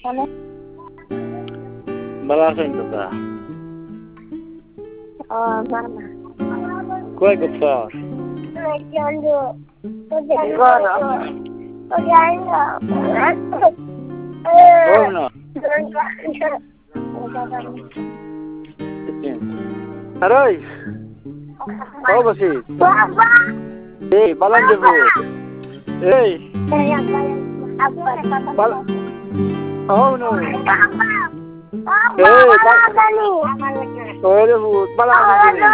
ভালো আছেন দাদা? কই কোথাও Aroy, kau bersih. Hey, balan jebu. Hey, bal. Oh no. Hey, oh jebu, balan jebu.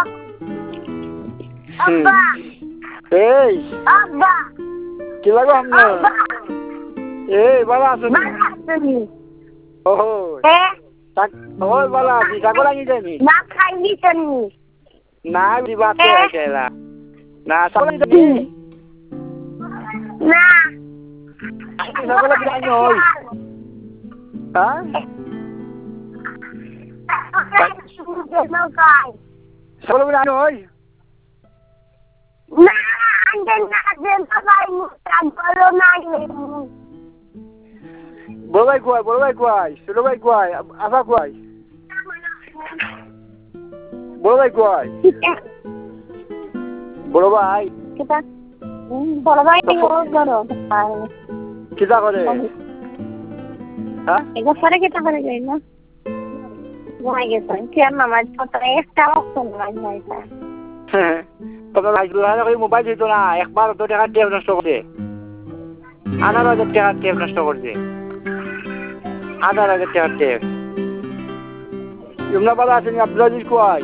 Hey, kila kau hamna. Hey, balan jebu. Oh. Tak, oh balan, jago lagi jadi. Nak kaini tani. Nah, di bawah kela. Nah, sama lagi. Nah. Sama lagi lagi oi. Hah? Sama lagi lagi oi. Nah, anda nak dengar mutan kalau nanya. Boleh kuai. Sudah baik kuai. Apa kuai? Boleh kuai. Boleh baik. Kita boleh baik kalau Kita kore. Hah? Ego pare kita kore gay na. Why is it? Kaya mama patra ekta option নাই তা। Pagka nagdala ko yung mobile dito na, ekbar to টাকা টেপ নষ্ট করছে। 18,000 টাকা টেপ নষ্ট করছে। 18,000 টাকা টেপ। Yung nabala sa niya Abdulaziz ko ay.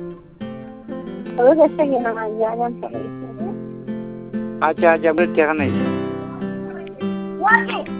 ওই কাছে গিয়ে না জানেন পরে। আচ্ছা, বেশ টাকা নাই।